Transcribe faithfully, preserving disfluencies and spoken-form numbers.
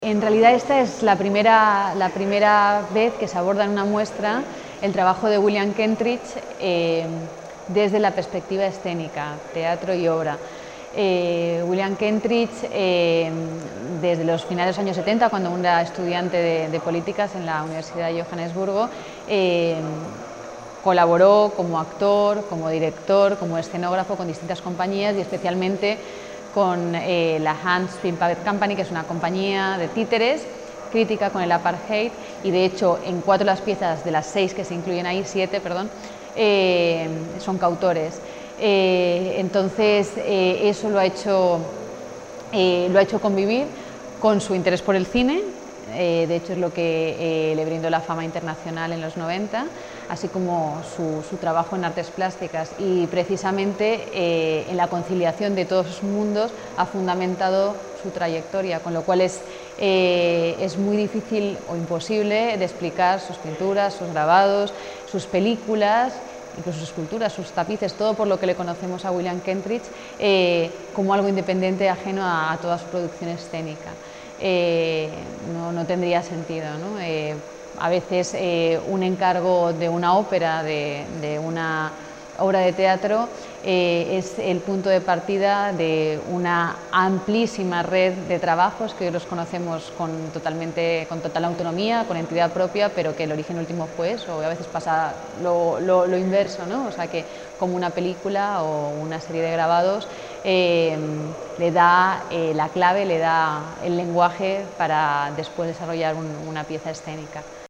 En realidad esta es la primera, la primera vez que se aborda en una muestra el trabajo de William Kentridge eh, desde la perspectiva escénica, teatro y obra. Eh, William Kentridge, eh, desde los finales de los años setenta, cuando aún era estudiante de, de políticas en la Universidad de Johannesburgo, eh, colaboró como actor, como director, como escenógrafo con distintas compañías y especialmente con eh, la Hans Film Puppet Company, que es una compañía de títeres crítica con el apartheid, y de hecho en cuatro de las piezas de las seis que se incluyen ahí, siete, perdón, eh, son coautores. Eh, entonces eh, eso lo ha hecho, eh, lo ha hecho convivir con su interés por el cine. Eh, de hecho es lo que eh, le brindó la fama internacional en los noventa, así como su, su trabajo en artes plásticas, y precisamente eh, en la conciliación de todos esos mundos ha fundamentado su trayectoria, con lo cual es, eh, es muy difícil o imposible de explicar sus pinturas, sus grabados, sus películas, incluso sus esculturas, sus tapices, todo por lo que le conocemos a William Kentridge eh, como algo independiente, ajeno a, a toda su producción escénica. Eh, no, no tendría sentido, ¿no? Eh, a veces eh, un encargo de una ópera, de, de una obra de teatro, eh, es el punto de partida de una amplísima red de trabajos que hoy los conocemos con, totalmente, con total autonomía, con entidad propia, pero que el origen último fue eso, o a veces pasa lo, lo, lo inverso, ¿no? O sea que como una película o una serie de grabados eh, le da eh, la clave, le da el lenguaje para después desarrollar un, una pieza escénica.